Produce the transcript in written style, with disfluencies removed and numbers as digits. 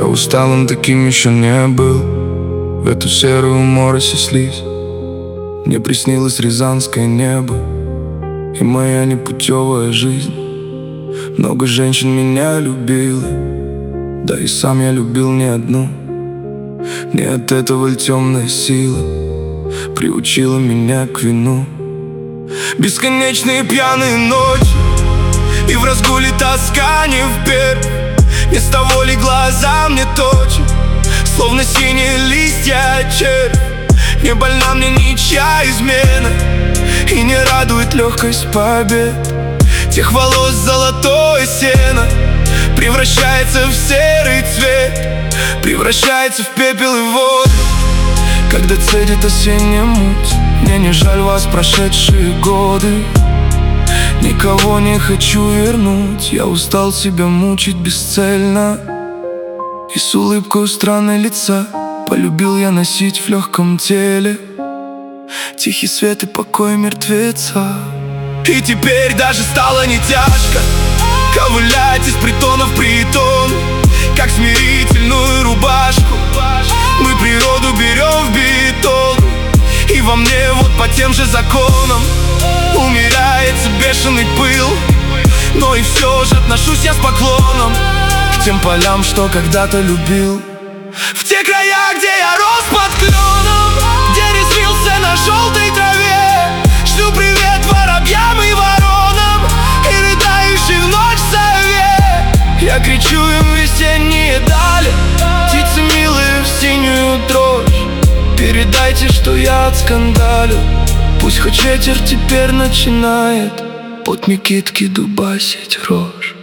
усталым таким еще не был. В эту серую морось и слизь мне приснилось рязанское небо и моя непутевая жизнь. Много женщин меня любило, да и сам я любил не одну. Не от этого ль темная сила приучила меня к вину. Бесконечные пьяные ночи и в разгуле тоска не вверх. Не с того ли глаза мне точат, словно синие листья червь. Не больна мне ничья измена и не радует легкость побед. Тех волос золотое сено превращается в серый цвет, превращается в пепел и воду, когда цедит осенняя муть. Мне не жаль вас, прошедшие годы, никого не хочу вернуть. Я устал себя мучить бесцельно, и с улыбкой у странной лица полюбил я носить в легком теле тихий свет и покой мертвеца. И теперь даже стало не тяжко ковылять из притона в притон, как смирительную рубашку мы природу берем в бетон. И во мне вот по тем же законам умирается бешеный пыл, но и все же отношусь я с поклоном к тем полям, что когда-то любил. В те края, где я рос под кленом, где резвился на желтой траве, шлю привет воробьям и воронам и рыдающей в ночь сове. Я кричу им весенние дали, птицы милые в синюю дрожь. Передайте, что я отскандалю, пусть хоть ветер теперь начинает под мекитки дубасить рожь.